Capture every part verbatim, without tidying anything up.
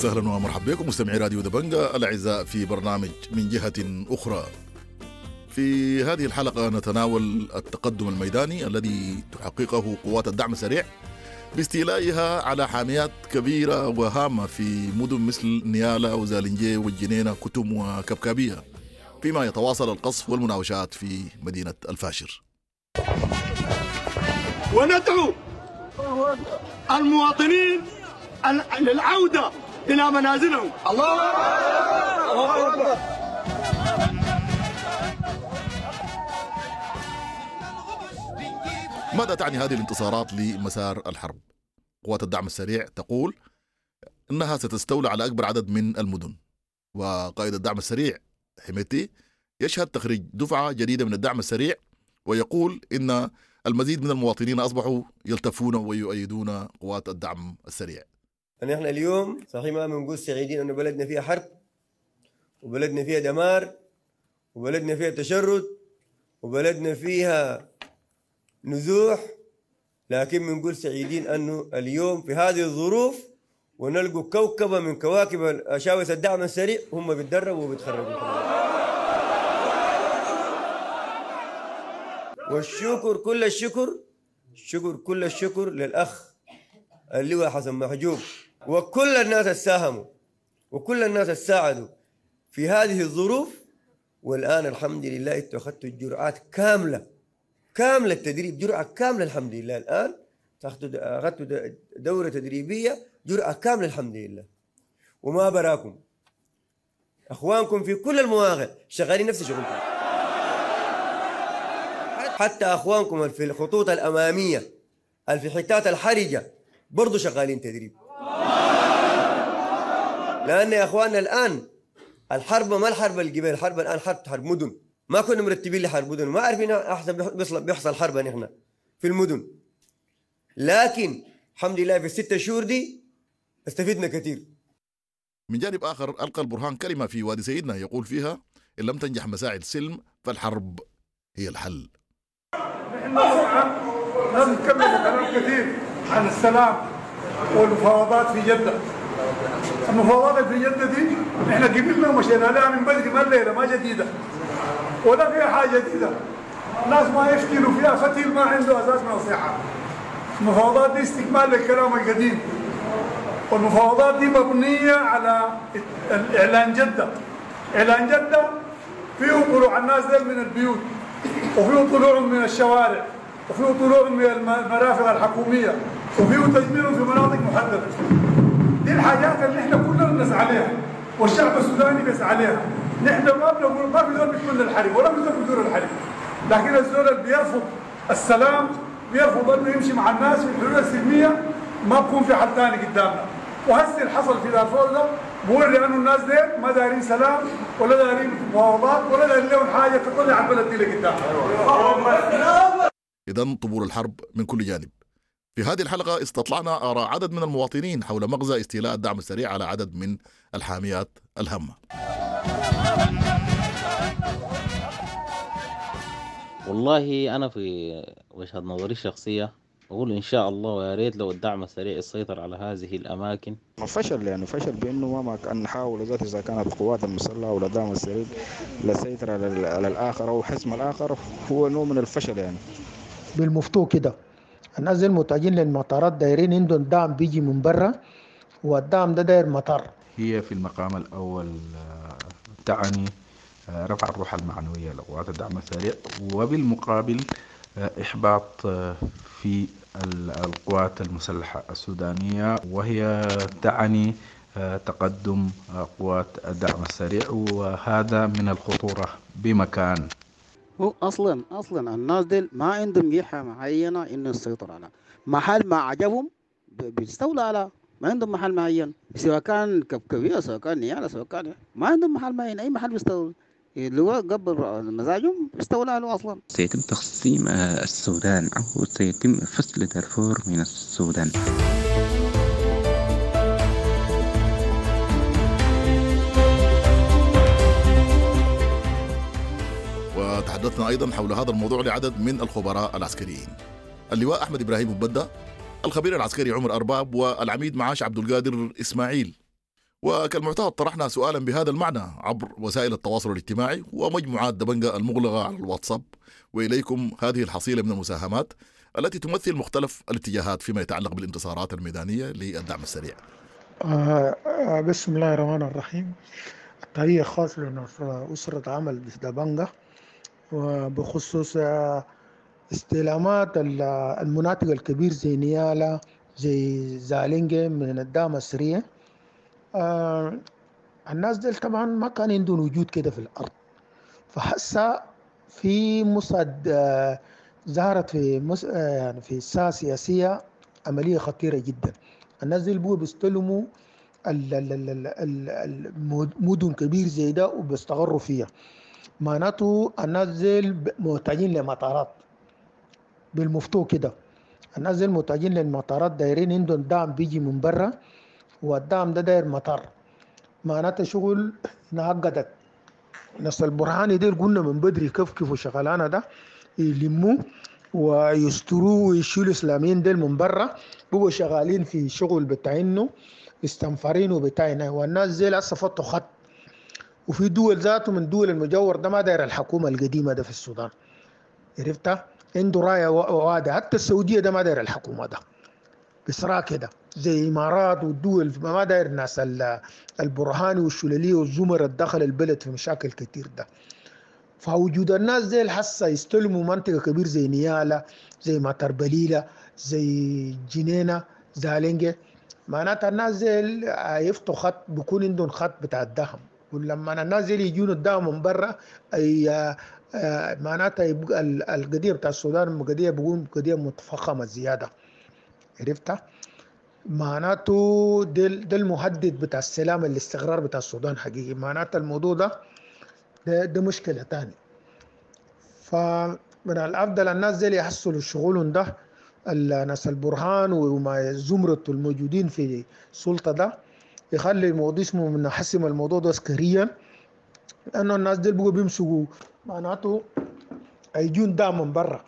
وسهلا ومرحبا بكم مستمعي راديو دبنجة الأعزاء في برنامج من جهة أخرى. في هذه الحلقة نتناول التقدم الميداني الذي تحققه قوات الدعم السريع باستيلائها على حاميات كبيرة وهامة في مدن مثل نيالا وزالنجي والجنينة كتم وكبكابية، فيما يتواصل القصف والمناوشات في مدينة الفاشر. وندعو المواطنين للعودة إلى منازلهم. الله أكبر. ماذا تعني هذه الانتصارات لمسار الحرب؟ قوات الدعم السريع تقول إنها ستستولى على أكبر عدد من المدن، وقائد الدعم السريع حميتي يشهد تخريج دفعة جديدة من الدعم السريع، ويقول إن المزيد من المواطنين أصبحوا يلتفون ويؤيدون قوات الدعم السريع. أن احنا اليوم صحيح ما بنقول سعيدين أنه بلدنا فيها حرب وبلدنا فيها دمار وبلدنا فيها تشرد وبلدنا فيها نزوح، لكن بنقول سعيدين أنه اليوم في هذه الظروف ونلقوا كوكبة من كواكب أشاوس الدعم السريع هم بيتدربوا وبيتخرجوا. والشكر كل الشكر الشكر كل الشكر للأخ اللواء حسن محجوب وكل الناس الساهموا وكل الناس الساعدوا في هذه الظروف. والآن الحمد لله اتخذتوا الجرعات كاملة كاملة التدريب، جرعة كاملة الحمد لله. الآن أخذتوا دورة تدريبية جرعة كاملة الحمد لله. وما براكم أخوانكم في كل المواقع شغالين نفس شغلكم، حتى أخوانكم في الخطوط الأمامية في حتات الحرجة برضو شغالين تدريب، لأن يا أخواننا الآن الحرب ما الحرب الجبال، الحرب الآن حرب حرب مدن. ما كنا مرتبين لحرب مدن، ما عارفين أحسن بيحصل حرب نحن في المدن، لكن الحمد لله في الستة شهور دي استفدنا كثير. من جانب آخر ألقى البرهان كلمة في وادي سيدنا يقول فيها إن لم تنجح مساعي السلم فالحرب هي الحل. نحن طبعا لازم نكمل كلام كثير عن السلام والمفاوضات في جدة. المفاوضات في جدة دي نحن قبلنا ومشينا لها من بدري، ما الليلة ما جديدة ولا فيها حاجة جديدة. الناس ما يفتلوا فيها فتيل ما عنده أساس من الصحة. المفاوضات دي استكمال للكلام القديم، والمفاوضات دي مبنية على إعلان جدة. إعلان جدة فيه طلوع الناس ديل من البيوت، وفيه طلوعهم من الشوارع، وفيه طلوعهم من المرافق الحكومية، وفيه تجميعهم في مناطق محددة. دي الحاجات اللي احنا كلنا نسعى عليها والشعب السوداني بيسعى عليها. نحن ما بنقول ما في زول بيكون للحرب ولا في زول بيدور الحرب، لكن الزول اللي بيرفض السلام بيرفض انه يمشي مع الناس في الحلول السلميه ما بكون في حل ثاني قدامنا. وهسه اللي حصل في دارفور ده بقول لانه الناس دي ما دارين سلام ولا دارين مفاوضات ولا دارين لهم حاجه تطلع البلد دي لقدام. اذا طبول الحرب من كل جانب. في هذه الحلقة استطلعنا آراء عدد من المواطنين حول مغزى استيلاء الدعم السريع على عدد من الحاميات الهامة. والله أنا في وجهة نظري الشخصية أقول إن شاء الله ويا ريت لو الدعم السريع يسيطر على هذه الأماكن. فشل يعني فشل بأنه ما كان نحاول ذات إذا كانت القوات المسلحة ولا الدعم السريع لسيطر على الآخر أو حسم الآخر هو نوع من الفشل. يعني بالمفتوح كده الناس المتجهين للمطارات دايرين عندهم دعم بيجي من برا، والدعم ده داير مطار. هي في المقام الأول تعني رفع الروح المعنوية لقوات الدعم السريع، وبالمقابل إحباط في القوات المسلحة السودانية، وهي تعني تقدم قوات الدعم السريع، وهذا من الخطورة بمكان. هو أصلا أصلا الناس دي ما عندهم جهة معينة إنه يسيطر على محل ما عجبهم بيستولى على، ما عندهم محل معين، سواء كان كبكبية سواء كان نيالة سواء كان ما عندهم محل معين، أي محل بيستولى اللي هو قبل مزاجهم بيستولى عليه أصلا. سيتم تقسيم السودان أو سيتم فصل دارفور من السودان. وتحدثنا أيضا حول هذا الموضوع لعدد من الخبراء العسكريين، اللواء أحمد إبراهيم مبدأ، الخبير العسكري عمر أرباب، والعميد معاش عبد القادر إسماعيل. وكالمعتاد طرحنا سؤالا بهذا المعنى عبر وسائل التواصل الاجتماعي ومجموعات دبنجة المغلقة على الواتساب، وإليكم هذه الحصيلة من المساهمات التي تمثل مختلف الاتجاهات فيما يتعلق بالانتصارات الميدانية للدعم السريع. آه آه بسم الله الرحمن الرحيم. تحية خاصة لأسرة عمل دبنجة، وبخصوص آه استلامات المناطق الكبير زي نيالا زي زالينجي من الدعم السريع. آه الناس دي طبعا ما كان عندهم وجود كده في الأرض، فحسا في مصعد آه ظهرت في مس... آه يعني في الساحة السياسية عملية خطيرة جدا. الناس دي بقوا بيستلموا المدن كبير زي ده وبيستقروا فيها. معناته الناس دي محتاجين لمطارات بالمفتوح كده. الناس دي محتاجين للمطارات، دايرين عندهم دعم بيجي من برا، والدعم ده داير مطار. معناته شغل انعقدت. ناس البرهاني دي قلنا من بدري كيف كيف شغلانه ده يلموه ويستروه ويشيلوا الاسلاميين ديل من برا، بقوا شغالين في شغل بتاعينه استنفرينه بتاعنا. والناس زي لسه فتوا خط. وفي دول ذاته من دول المجور ده ما داير الحكومه القديمه ده في السودان، عرفتها؟ عنده رايه واضحه. حتى السعوديه ده ما داير الحكومه ده بصراحه كده، زي الامارات والدول ما داير الناس البرهاني والشلاليه والزمر الدخل البلد في مشاكل كتير ده. فوجود الناس زي الحسه يستلموا منطقه كبير زي نيالا زي ماتربليله زي جنينه زالينجي، معناتها الناس زي يفتوا خط بيكون عندهم خط بتاع الدهم. ولما الناس زي يجون الدهم من برا اي معناتها يبقى القضيه بتاع السودان القضيه بيكون قضيه متفخمه زياده، عرفتها؟ معناته ده المهدد بتاع السلام الاستقرار بتاع السودان حقيقي. معناته الموضوع ده ده, ده مشكله تاني. فمن الافضل الناس دي يحصلوا شغلهم ده، الناس البرهان وما زمرة الموجودين في السلطه ده يخلي الموضوع اسمه من حسم الموضوع ده عسكريا، لانه الناس دي بقوا بيمسكوا معناته هيجون دعم من برا.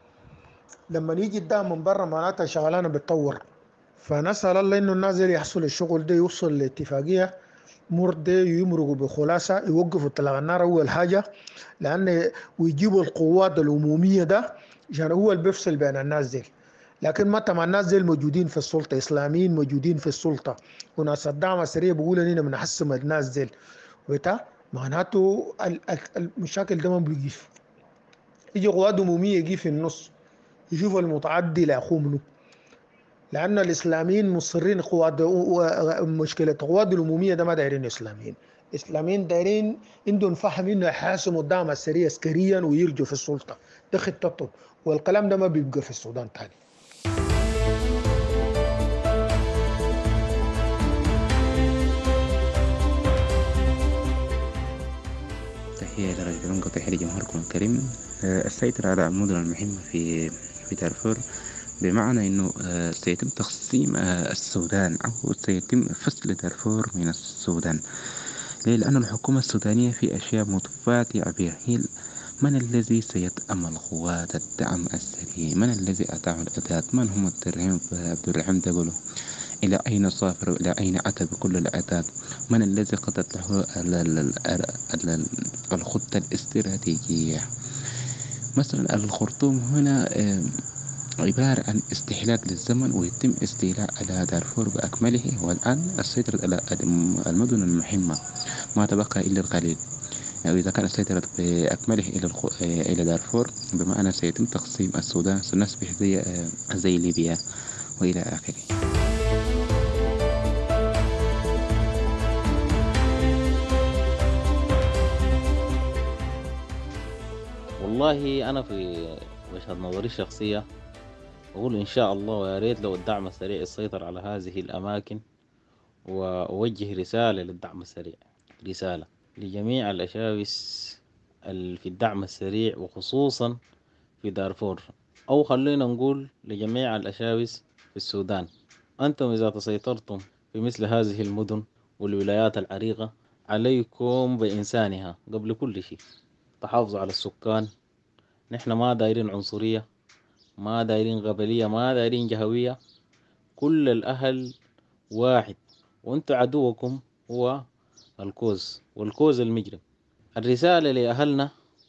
لما يجي الدعم من برا معناتها شغلانه بتطور. فنسال الله انه الناس دي يحصل الشغل ده يوصل لاتفاقيه مرضي يمرقوا بخلاصه، يوقفوا اطلاق النار اول حاجه، لان ويجيبوا القوات العموميه ده عشان هو اللي بيفصل بين الناس دي. لكن متى ما الناس دي الموجودين في السلطه اسلاميين موجودين في السلطه وناس الدعم السريع بيقول اننا بنحسم الناس دي بتاع، معناته المشاكل ده ما بيجيف. يجي قوات عموميه يجي في النص يشوف المتعدي لاخوه منه، لأن الإسلاميين مصرين قوات مشكلة قوات العمومية ده ما دايرين إسلاميين. إسلاميين دايرين عندهم فهم إنه يحاسموا الدعم السريع عسكريا ويرجوا في السلطة، ده خطتهم، والكلام ده ما بيبقى في السودان تاني. تحية لرجل بنقى، تحية لجمهوركم الكريم. السيطرة على المدن المهمة في في دارفور بمعنى أنه سيتم تقسيم السودان أو سيتم فصل دارفور من السودان. ليه؟ لأن الحكومة السودانية في أشياء متفاتعة بها. هي من الذي سيتأمل قوات الدعم السريع؟ من الذي أتاه الأداة؟ من هم الدرهم عبد الرحيم دقلو؟ إلى أين سافر؟ إلى أين أتى بكل الأداة؟ من الذي قدت له الخطة الاستراتيجية؟ مثلا الخرطوم هنا عبارة عن استهلاك للزمن، ويتم استيلاء على دارفور بأكمله، والآن السيطرة على المدن المهمة ما تبقى إلا القليل. يعني إذا كان السيطرة بأكمله إلى إلى دارفور بمعنى سيتم تقسيم السودان، سنصبح زي زي ليبيا وإلى آخره. والله أنا في وجهة نظري الشخصية أقول إن شاء الله ويا ريت لو الدعم السريع يسيطر على هذه الأماكن، وأوجه رسالة للدعم السريع، رسالة لجميع الأشاوس في الدعم السريع وخصوصا في دارفور، أو خلينا نقول لجميع الأشاوس في السودان. أنتم إذا تسيطرتم في مثل هذه المدن والولايات العريقة عليكم بإنسانها قبل كل شيء. تحافظوا على السكان. نحن ما دايرين عنصرية، ما دايرين قبلية، ما دايرين جهوية، كل الأهل واحد. وانتوا عدوكم هو الكوز والكوز المجرم. الرسالة لأهلنا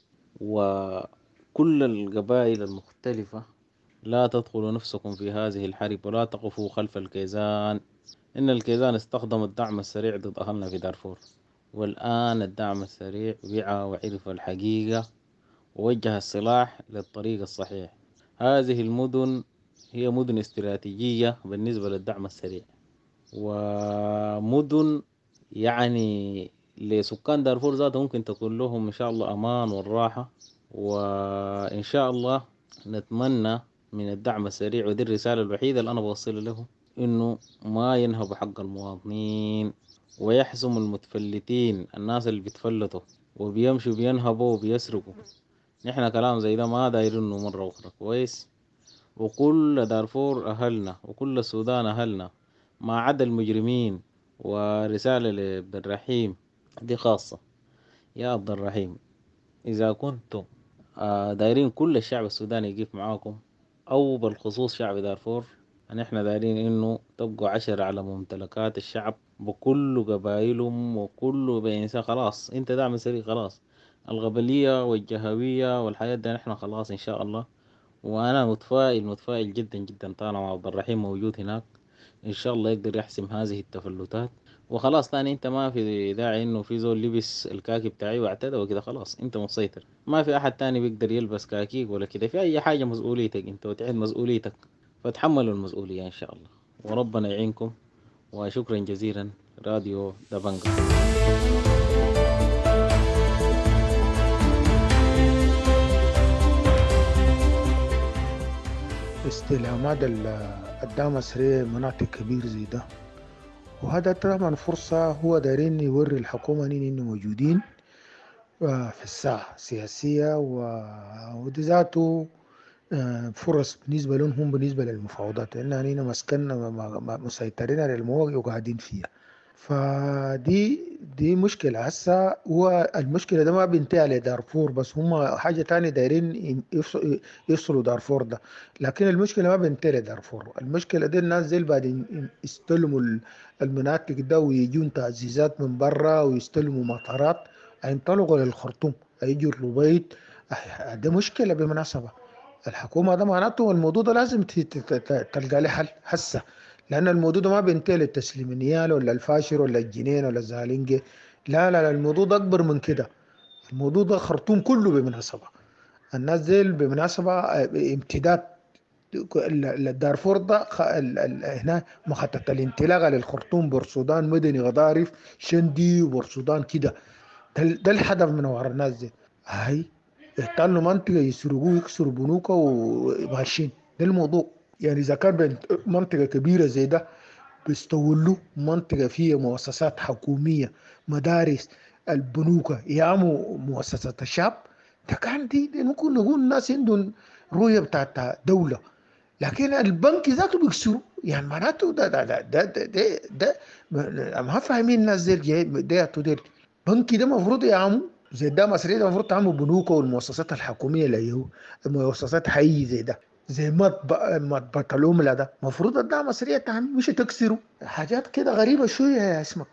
وكل القبائل المختلفة: لا تدخلوا نفسكم في هذه الحرب ولا تقفوا خلف الكيزان. إن الكيزان استخدم الدعم السريع ضد أهلنا في دارفور، والآن الدعم السريع وعى وعرف الحقيقة ووجه السلاح للطريق الصحيح. هذه المدن هي مدن استراتيجية بالنسبة للدعم السريع، ومدن يعني لسكان دارفور ذاته ممكن تكون لهم إن شاء الله أمان والراحة. وإن شاء الله نتمنى من الدعم السريع، ودي الرسالة الوحيدة اللي أنا بوصلها له، إنه ما ينهبوا حق المواطنين ويحسموا المتفلتين، الناس اللي بيتفلتوا وبيمشوا بينهبوا وبيسرقوا. نحن كلام زي ده ما دايرينه مرة أخرى كويس. وكل دارفور أهلنا وكل السودان أهلنا ما عدا المجرمين. ورسالة لعبد الرحيم دي خاصة: يا عبد الرحيم، إذا كنتم آه دايرين كل الشعب السوداني يقف معاكم، أو بالخصوص شعب دارفور، نحن دايرين إنه تبقوا عشر على ممتلكات الشعب بكل قبائلهم وكل بإنسان. خلاص أنت دعم سريع، خلاص القبلية والجهوية والحياة ده نحن خلاص إن شاء الله. وأنا متفائل متفائل جدا جدا طالما عبد الرحيم موجود هناك، إن شاء الله يقدر يحسم هذه التفلتات. وخلاص تاني انت ما في داعي انه في زول لبس الكاكي بتاعي واعتدى وكده، خلاص انت مسيطر، ما في احد تاني بيقدر يلبس كاكيك ولا كده. في اي حاجة مسؤوليتك انت وتعيد مسؤوليتك، فتحملوا المسؤولية ان شاء الله، وربنا يعينكم. وشكرا جزيلا راديو دبنجا. استلامات الدعم السريع مناطق كبير زي ده، وهذا طبعا فرصة هو دايرين يوري الحكومة إنه موجودين في الساحة السياسية، ودي ذاته فرص بالنسبة لهم هم بالنسبة للمفاوضات، لأن هنا مسكننا مسيطرين على المواقع وقاعدين فيها. فدي دي مشكلة. هسه هو المشكلة ده ما بينتهي على دارفور بس، هم حاجة تانية دايرين يفصلوا دارفور ده، لكن المشكلة ما بينتهي لدارفور. المشكلة دي الناس زي بعدين يستلموا المناطق ده ويجون تعزيزات من برا ويستلموا مطارات، هينطلقوا للخرطوم، هيجوا الربيط. ده مشكلة بالمناسبة. الحكومة ده معناته الموضوع ده لازم تلقى له حل هسه، لأن الموضوع ده ما بينتهي للتسليم النيال ولا الفاشر ولا الجنين ولا الزالينجي. لا لا لا، الموضوع ده أكبر من كده. الموضوع ده خرطوم كله بالمناسبة. الناس دي بالمناسبة امتداد الدارفور ده هنا مخطط الانطلاقة للخرطوم، بورسودان، مدني، غضارف، شندي وبورسودان كده. ده الهدف من وراء الناس دي. هاي يحتلوا منطقة يسرقوا يكسروا بنوك وماشيين. ده الموضوع. يعني إذا كان منطقة كبيرة زي ده بيستولوا منطقة فيها مؤسسات حكومية، مدارس، البنوك، يعموا مؤسسات الشعب، ده كان دي, دي ممكن نقول الناس عندهم رؤية بتاعت دولة. لكن البنك ذاته بيكسروا، يعني معناته ده ده ده ده ده, ده, ده ما فاهمين الناس دي ده ده بنكي ده مفروض يعموا زي ده مصرية، ده المفروض تعمل بنوك والمؤسسات الحكومية اللي هو المؤسسات حي زي ده، زي مطبع مطبعة العملة ده المفروض ده مصرية تعمل، مش تكسروا حاجات كده غريبة شوية يا اسمك.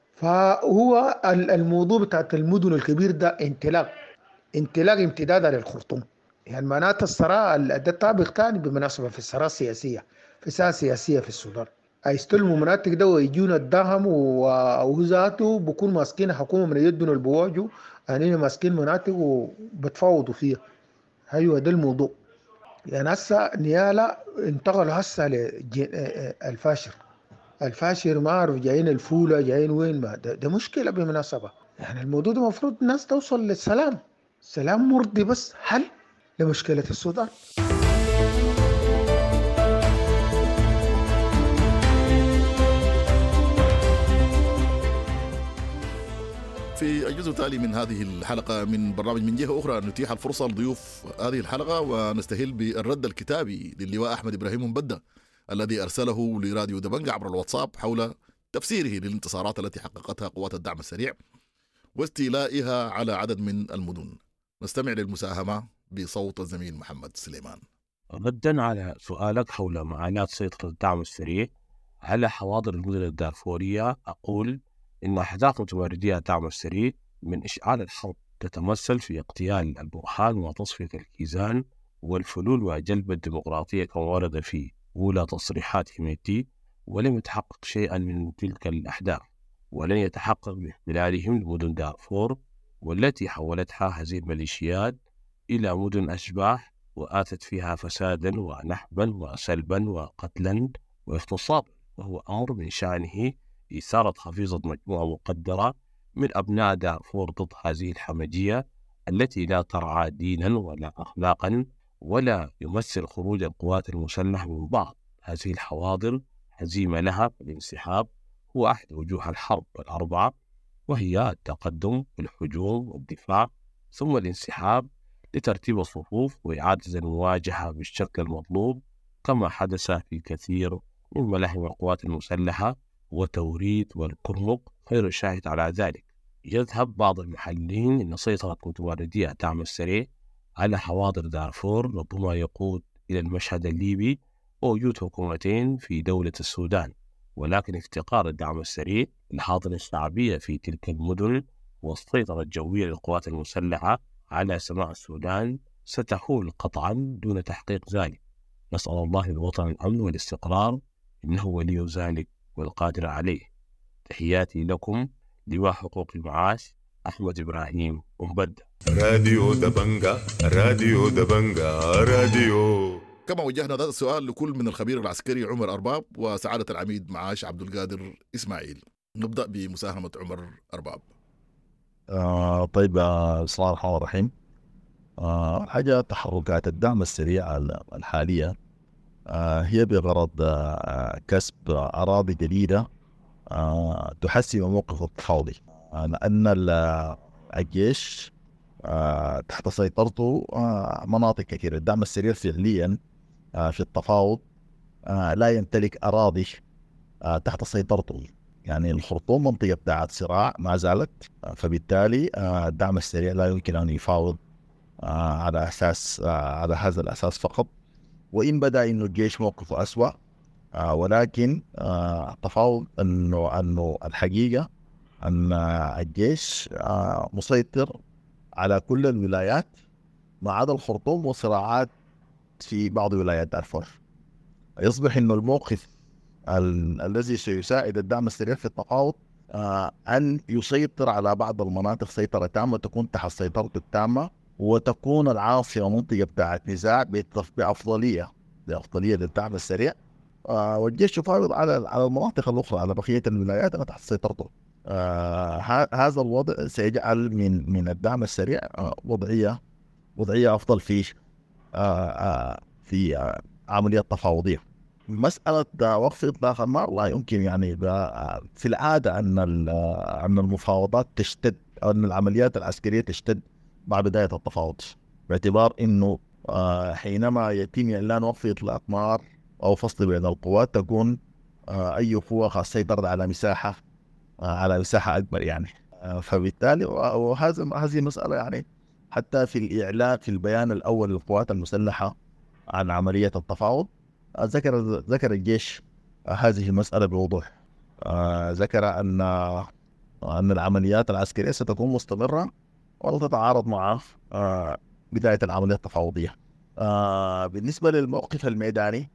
فهو الموضوع بتاعت المدن الكبير ده انطلاق انطلاق امتدادا للخرطوم. يعني معناته الصراع ده طابق تاني بالمناسبة في الصراع السياسية، في الساعة السياسية في السودان. هيستلموا مناطق ده ويجون الدهم وذاته بكون ماسكين حكومة من يدنا البواجو، يعني ماسكين مناطق وبتفاوضوا فيها. ايوه ده الموضوع. يعني هسه نيالا انتقلوا هسه للفاشر. الفاشر ما اعرف جايين الفولة جايين وين، ما ده, ده مشكلة بالمناسبة. يعني الموضوع ده المفروض الناس توصل للسلام، سلام مرضي بس حل لمشكلة السودان. في الجزء التالي من هذه الحلقة من برنامج من جهة أخرى نتيح الفرصة لضيوف هذه الحلقة، ونستهل بالرد الكتابي للواء أحمد إبراهيم مبدة الذي أرسله لراديو دبنجة عبر الواتساب حول تفسيره للانتصارات التي حققتها قوات الدعم السريع واستيلائها على عدد من المدن. نستمع للمساهمة بصوت الزميل محمد سليمان. ردا على سؤالك حول معاناة سيطرة الدعم السريع على حواضر المدن الدارفورية، أقول إن أهداف متمردي الدعم السريع من إشعال الحرب تتمثل في اغتيال البرهان وتصفية الكيزان والفلول وجلب الديمقراطية كما ورد في أولى تصريحات هميتي، ولم يتحقق شيئا من تلك الأهداف، ولن يتحقق باحتلالهم لمدن دارفور والتي حولتها هذه الميليشيات إلى مدن أشباح وآتت فيها فسادا ونحبا وسلبا وقتلا واغتصابا، وهو أمر من شأنه إثارة حفيظة مجموعة مقدرة من أبناء دارفور ضد هذه الحمجية التي لا ترعى دينا ولا أخلاقا ولا يمثل خروج القوات المسلحة من بعض هذه الحواضر هزيمة لها. الانسحاب هو أحد وجوه الحرب الأربعة، وهي التقدم والهجوم والدفاع ثم الانسحاب لترتيب الصفوف وإعادة المواجهة بالشكل المطلوب، كما حدث في كثير من ملاحم القوات المسلحة وتوريد والكرمك خير شاهد على ذلك. يذهب بعض المحللين أن سيطرة متمردي الدعم السريع على حواضر دارفور ربما يقود إلى المشهد الليبي ووجود حكومتين في دولة السودان، ولكن افتقار الدعم السريع للحاضنة الشعبية في تلك المدن والسيطرة الجوية للقوات المسلحة على سماء السودان ستحول قطعا دون تحقيق ذلك. نسأل الله للوطن الأمن والاستقرار، إنه ولي ذلك والقادر عليه. تحياتي لكم، لواء حقوق المعاش أحمد إبراهيم أمبد. راديو دبنجا راديو دبنجا راديو. كما وجهنا هذا السؤال لكل من الخبير العسكري عمر أرباب وسعادة العميد معاش عبد القادر إسماعيل. نبدأ بمساهمة عمر أرباب. آه طيب، بسم الله الرحمن الرحيم. آه حاجة تحركات الدعم السريع الحالية آه هي بغرض آه كسب أراضي جديدة آه تحسن موقف التفاوضي، آه لأن الجيش آه تحت سيطرته آه مناطق كثيرة. الدعم السريع فعليا آه في التفاوض آه لا يمتلك أراضي آه تحت سيطرته، يعني الخرطوم منطقة بتاعت صراع ما زالت، آه فبالتالي آه الدعم السريع لا يمكن أن يفاوض آه على أساس آه على هذا الأساس فقط، وإن بدأ إنه الجيش موقفه أسوأ، آه ولكن آه التفاوض إنه إنه الحقيقة أن الجيش آه مسيطر على كل الولايات ما عدا الخرطوم وصراعات في بعض ولايات دارفور. يصبح إنه الموقف ال- الذي سيساعد الدعم السريع في التفاوض آه أن يسيطر على بعض المناطق سيطرة تامة، تكون تحت سيطرته التامة، وتكون العاصمة منطقة بتاعت نزاع بأفضلية بأفضلية للدعم السريع، آه والجيش يفاوض على على المناطق الأخرى، على بقية الولايات أنا تحت سيطرته. آه هذا الوضع سيجعل من من الدعم السريع آه وضعية وضعية أفضل في آه آه في آه عملية تفاوضية. مسألة وقف إطلاق النار لا يمكن، يعني في العادة أن أن المفاوضات تشتد أو أن العمليات العسكرية تشتد مع بداية التفاوض، باعتبار أنه حينما يتم إعلان وقف إطلاق نار أو فصل بين القوات تكون أي قوة قد سيطرت على مساحة على مساحة أكبر، يعني فبالتالي وهذا هذه مسألة يعني حتى في الإعلان في البيان الأول للقوات المسلحة عن عملية التفاوض ذكر ذكر الجيش هذه المسألة بوضوح. ذكر أن أن العمليات العسكرية ستكون مستمرة ولا تتعارض مع بداية العملية التفاوضية. بالنسبة للموقف الميداني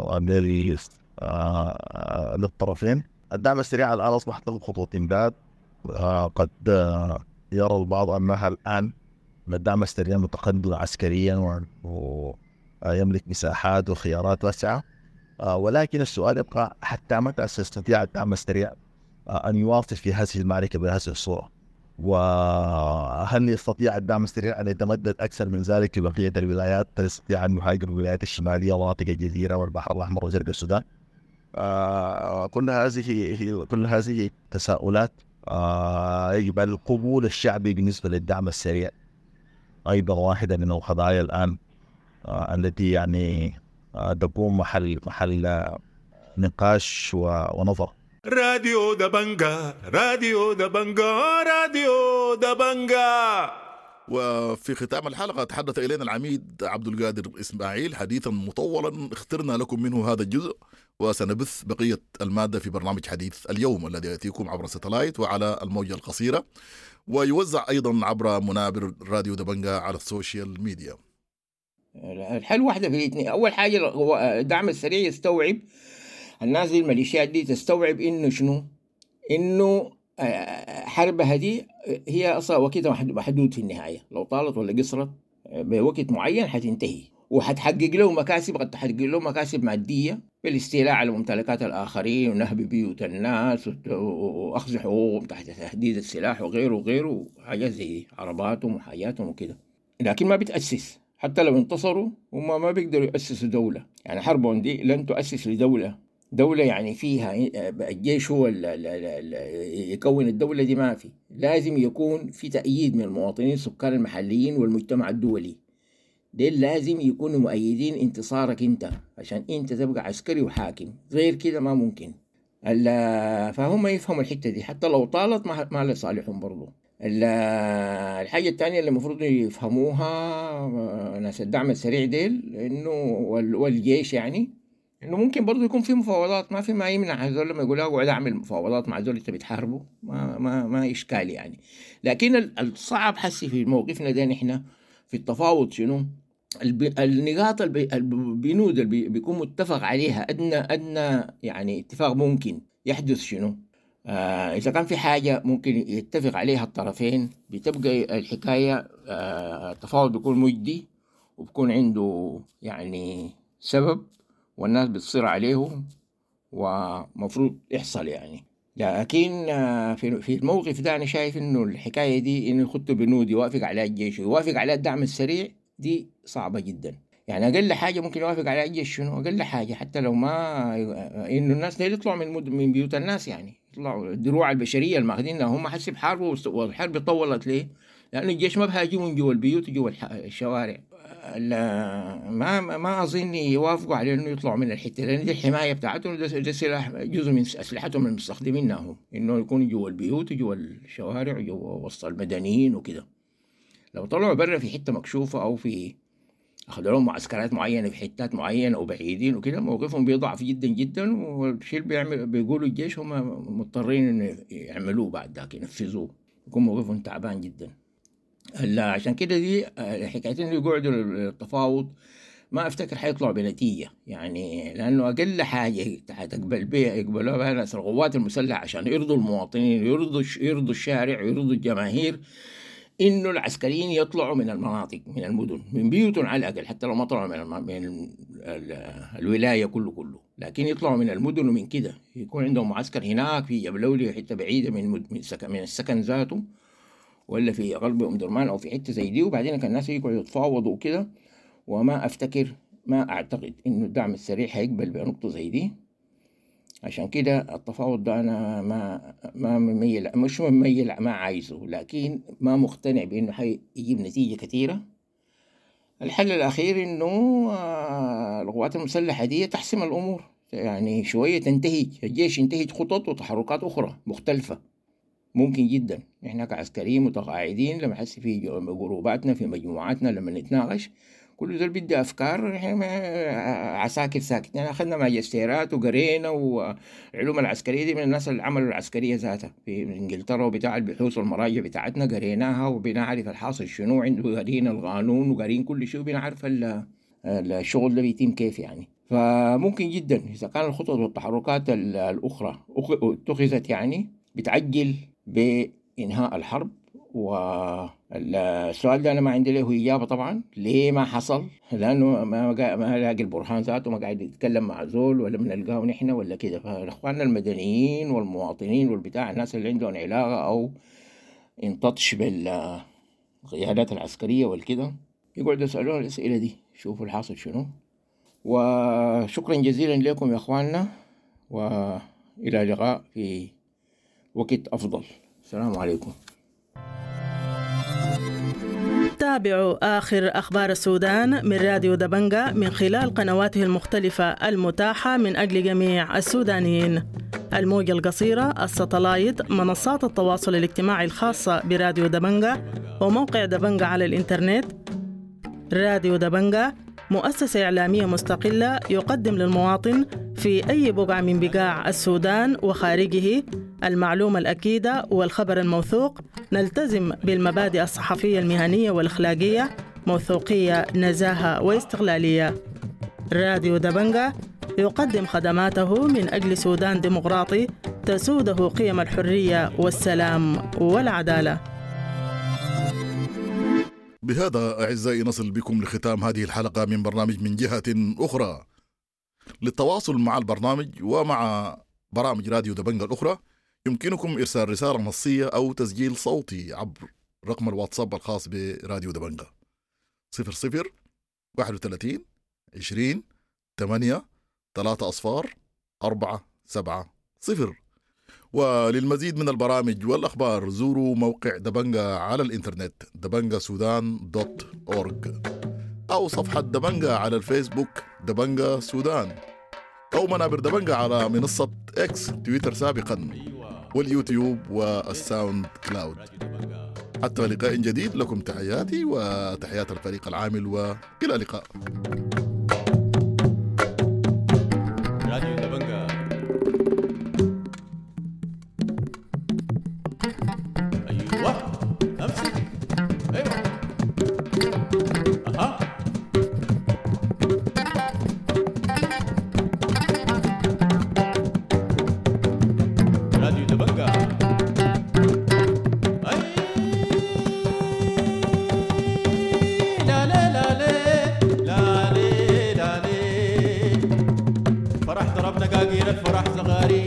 للطرفين، الدعم السريع الآن أصبحت له خطوة إمداد. قد يرى البعض أنها الآن الدعم السريع متقدم عسكريا ويملك مساحات وخيارات واسعة، ولكن السؤال يبقى حتى متى سيستطيع الدعم السريع أن يواصل في هذه المعركة بهذه الصورة، وهل يستطيع الدعم السريع أن يتمدد أكثر من ذلك في بقية الولايات؟ هل يستطيع أن يهاجم الولايات الشمالية ومناطق الجزيرة والبحر الأحمر وجنوب السودان؟ آه كل هذه كل هذه تساؤلات آه يجب القبول الشعبي بالنسبة للدعم السريع أيضا واحدة من القضايا الآن آه التي يعني آه تكون محل محل آه نقاش ونظر. راديو دبنجا راديو دبنجا راديو دبنجا وفي ختام الحلقة تحدث إلينا العميد عبد القادر إسماعيل حديثا مطولا اخترنا لكم منه هذا الجزء، وسنبث بقية المادة في برنامج حديث اليوم الذي يأتيكم عبر ستلايت وعلى الموجة القصيرة، ويوزع أيضا عبر منابر راديو دبنجة على السوشيال ميديا. الحل واحدة في الاثنين. أول حاجة الدعم السريع يستوعب الناس دي، الميليشيات دي تستوعب إنه شنو، إنه حربها دي هي أصلا وقت محدود في النهاية، لو طالت ولا قصرت بوقت معين حتنتهي، وحتحقق له مكاسب، قد تحقق له مكاسب مادية بالاستيلاء على ممتلكات الآخرين ونهب بيوت الناس وأخذ حقوقهم تحت تهديد السلاح وغيره وغيره، حاجات زي عرباتهم وحاجاتهم وكده. لكن ما بتأسس، حتى لو انتصروا هم ما بيقدروا يأسسوا دولة. يعني حربهم دي لن تؤسس لدولة دولة يعني فيها الجيش هو يكون الدولة دي، ما في. لازم يكون في تأييد من المواطنين السكان المحليين والمجتمع الدولي، ديل لازم يكونوا مؤيدين انتصارك انت عشان انت تبقى عسكري وحاكم، غير كده ما ممكن. فهم يفهموا الحتة دي، حتى لو طالت ما لصالحهم برضو. الحاجة الثانية اللي المفروض يفهموها ناس الدعم السريع ديل انه والجيش يعني انه ممكن برضو يكون في مفاوضات، ما في ما يمنع هذول لما يقولوا اقعد اعمل مفاوضات مع هذول اللي بتحاربوا، ما ما ما اشكال يعني. لكن الصعب حسي في موقفنا ده نحن في التفاوض شنو النقاط البنود اللي بيكون متفق عليها، ادنى ادنى يعني اتفاق ممكن يحدث شنو. آه إذا كان في حاجة ممكن يتفق عليها الطرفين بتبقى الحكاية آه التفاوض بيكون مجدي وبيكون عنده يعني سبب والناس بتصير عليه ومفروض يحصل يعني. لكن آه في في الموقف ده أنا شايف إنه الحكاية دي إنه يخطوا بنود يوافق عليها الجيش ويوافق عليها الدعم السريع دي صعبة جدا. يعني أقل حاجة ممكن يوافق عليها الجيش شنو، أقل حاجة حتى لو ما إنه الناس دي يطلعوا من مد... من بيوت الناس، يعني يطلعوا الدروع البشرية الماخذينها هم حسب حاربوا، والحرب طولت ليه؟ لأن الجيش ما بهاجمون جوا البيوت وجوا الشوارع. ما ما أظن يوافقوا على إنه يطلعوا من الحتة، لأن دي الحماية بتاعتهم، ده, ده سلاح جزء من أسلحتهم المستخدمينها هم، إنه يكونوا جوا البيوت وجوا الشوارع وجوا وسط المدنيين وكده. لو طلعوا برا في حتة مكشوفة أو في أخذوا لهم معسكرات معينة في حتات معينة أو بعيدين وكده، موقفهم بيضعف جدا جدا، والشيء اللي بيعمل بيقولوا الجيش هم مضطرين إنه يعملوه بعد ذاك ينفذوه، يكون موقفهم تعبان جدا. لا عشان كده دي حكايتين اللي يقعدوا التفاوض ما أفتكر حيطلعوا بنتيجة يعني، لأنه أقل حاجة تقبل بها يقبلوها بها ناس القوات المسلحة عشان يرضوا المواطنين، يرضوا يرضوا الشارع ويرضوا الجماهير إنه العسكريين يطلعوا من المناطق من المدن من بيوتهم على الأقل، حتى لو ما طلعوا من, الم... من ال... ال... الولاية كله كله، لكن يطلعوا من المدن، ومن كده يكون عندهم معسكر هناك في جبلولي حتة بعيدة من مد... من, سك... من السكن ذاته، ولا في غرب أم درمان أو في حتة زي دي، وبعدين كان الناس يقعدوا يتفاوضوا وكده. وما أفتكر ما أعتقد إنه الدعم السريع هيقبل بنقطة زي دي. عشان كده التفاوض ده أنا ما ما مميل مش مميل ما عايزه، لكن ما مقتنع بإنه حيجيب نتيجة كثيرة. الحل الأخير إنه القوات المسلحة دي تحسم الأمور، يعني شوية تنتهج الجيش ينتهج خطط وتحركات أخرى مختلفة ممكن جدا. إحنا كعسكريين متقاعدين لما حس في جروباتنا في مجموعاتنا لما نتناقش كل ذول بدي أفكار، إحنا عساكر ساكت يعني، أخذنا ماجستيرات وقرينا، وعلوم العسكرية دي من الناس اللي عملوا العسكرية ذاتها في إنجلترا، وبتاع البحوث والمراجع بتاعتنا قريناها وبنعرف الحاصل شنو عنده، قارين القانون وقارين كل شيء، وبنعرف الشغل ده بيتم كيف يعني. فممكن جدا إذا كان الخطط والتحركات الأخرى اتخذت يعني بتعجل بإنهاء الحرب. والسؤال ده أنا ما عندي له إجابة طبعا، ليه ما حصل؟ لأنه ما ما لاقي البرهان ذاته، ما قاعد يتكلم مع زول ولا بنلقاه نحن ولا كده. فإخواننا المدنيين والمواطنين والبتاع الناس اللي عندهم علاقة أو انتطش بالقيادات العسكرية والكده يقعدوا يسألون الأسئلة دي، شوفوا الحاصل شنو. وشكرا جزيلا لكم يا إخواننا، وإلى لقاء في وقت أفضل. السلام عليكم. تابعوا آخر أخبار السودان من راديو دبنجة من خلال قنواته المختلفة المتاحة من أجل جميع السودانيين. الموجة القصيرة، الساتلايت، منصات التواصل الاجتماعي الخاصة براديو دبنجة، وموقع دبنجة على الإنترنت. راديو دبنجة مؤسسة إعلامية مستقلة يقدم للمواطن في أي بقعة من بقاع السودان وخارجه المعلومة الأكيدة والخبر الموثوق. نلتزم بالمبادئ الصحفية المهنية والأخلاقية، موثوقية، نزاهة واستقلالية. راديو دبنجة يقدم خدماته من أجل سودان ديمقراطي تسوده قيم الحرية والسلام والعدالة. بهذا أعزائي نصل بكم لختام هذه الحلقة من برنامج من جهة أخرى. للتواصل مع البرنامج ومع برامج راديو دبنجة الأخرى يمكنكم إرسال رسالة نصية أو تسجيل صوتي عبر رقم الواتساب الخاص براديو دبنجة صفر صفر واحد وثلاثين عشرين ثمانية ثلاثة أصفار أربعة سبعة صفر. وللمزيد من البرامج والأخبار زوروا موقع دبنجة على الإنترنت دبنجة سودان دوت أورج، أو صفحة دبنجة على الفيسبوك دبنجة سودان، أو منابر دبنجة على منصة إكس تويتر سابقا، واليوتيوب والساوند كلاود. حتى لقاء جديد، لكم تحياتي وتحيات الفريق العامل، وإلى اللقاء. راديو دبنجة. أيوة أمسك. أيوة أها. راديو دبنجة. لا لا لا لا لا لا. فرح ضربنا قاقير الفرح زغاري.